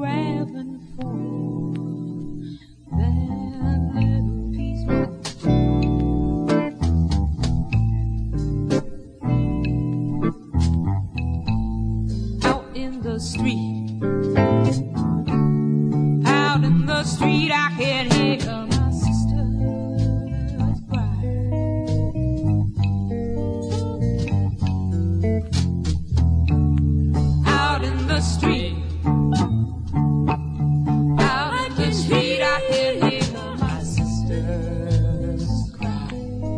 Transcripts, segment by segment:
grabbing for that little piece more. Out in the street, out in the street, I can hear my sister's cry. Out in the street, out in the street, I can hear my sister's cry.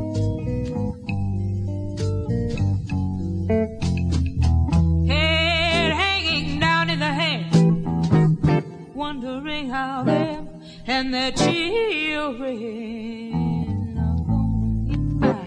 Head hanging down in the hay, wondering how them and their children are gonna get by.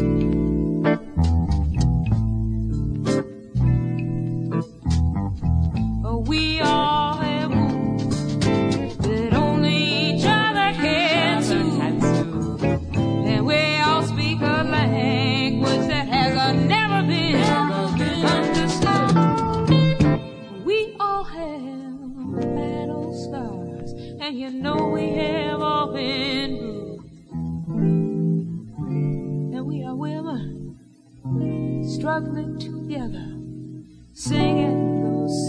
We all have wounds that only each other can soothe, and we all speak a language that has never been understood. We all have battle scars, and you know we have all been bruised. And we are women struggling together, singing those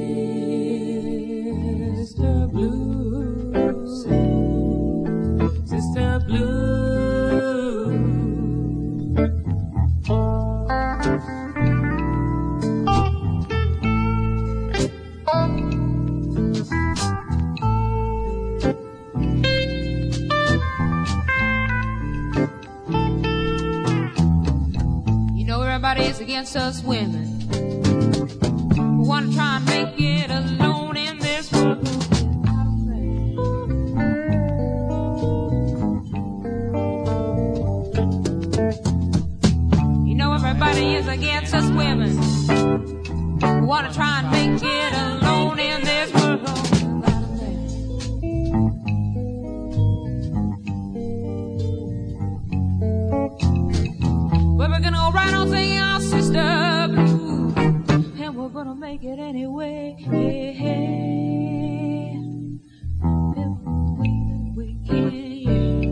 sister blues, sister blues. You know everybody's against us women. We want to try and make it alone in this world. You know everybody is against us women. We want to try and make it alone in this world. But we're gonna go right on singing our sister blues, and we're gonna make it anyway. Hey, hey. If we can, yeah.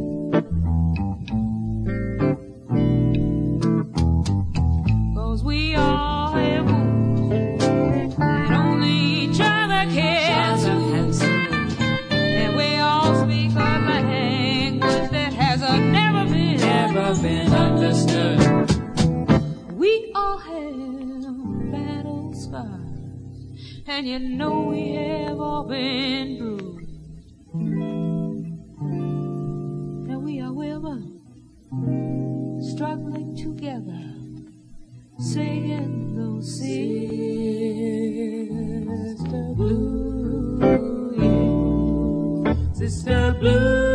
'Cause we all have wounds that only each other can soothe, and we all speak a language that has never been understood. We all have battle scars, and you know we have all been bruised. And we are women struggling together, singing those sister blues, yeah. Sister blues.